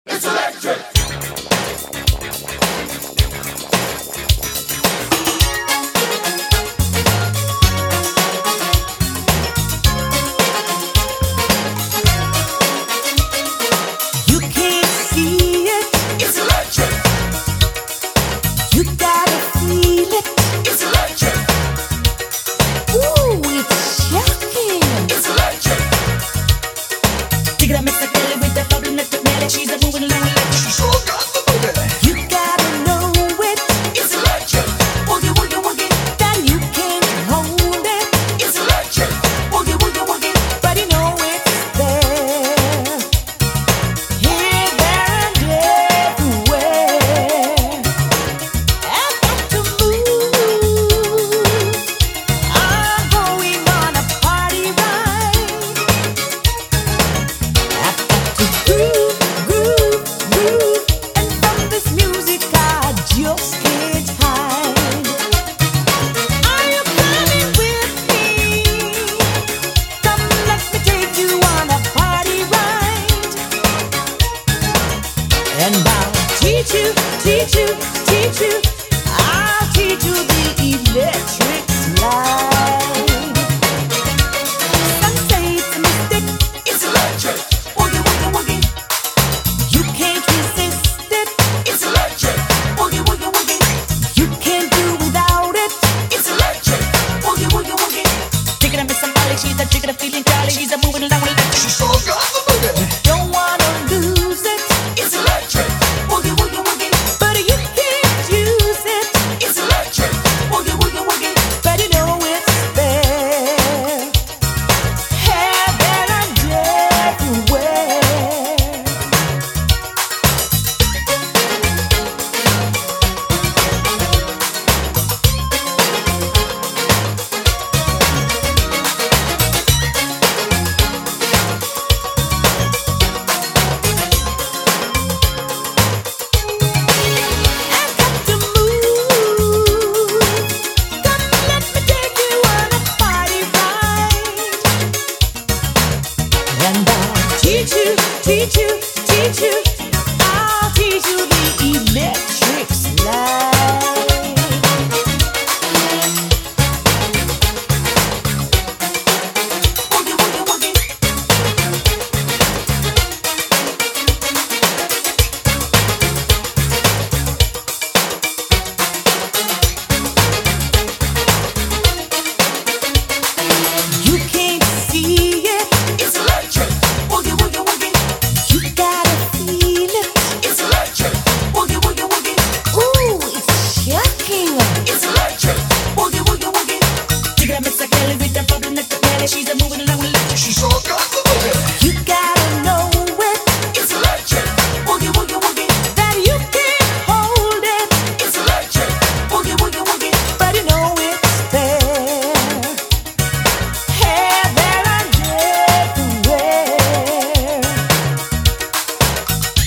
It's electric. You can't see it. It's electric. You gotta feel it. It's electric. Ooh, it's shocking. It's electric. Dig it up, Mr. Kelly with that bubbling at the melody. She's a moving along electric. She sure got the boogie. You gotta know it. It's electric. Woogie, woogie, woogie. Then you can't hold it. It's electric. Woogie, woogie, woogie. But you know it's there. Here, there, and everywhere. I've got to move. I'm going on a party ride. I've got to groove, groove, groove. And from this music I just can't hide. Are you coming with me? Come, let me take you on a party ride. And I'll teach you, teach you, teach you. I'll teach you the electric slide. Some say it's a mistake. It's electric. Woogie, woogie, woogie. You can't resist it. It's electric. Woogie, woogie, woogie. You can't do without it. It's electric. Woogie, woogie, woogie. Take it up, Miss Somebody. She's a chicken, a feeling jolly. She's a moving along with electric. She sure got the boogie. Don't wanna lose it, It's electric. Woogie, woogie, woogie. but you can't use it. It's electric. Woogie, woogie, woogie. But you know it's there. Here, there, and everywhere. I've got to move. Come, let me take you on a party ride. And I'll teach you, teach you, teach you.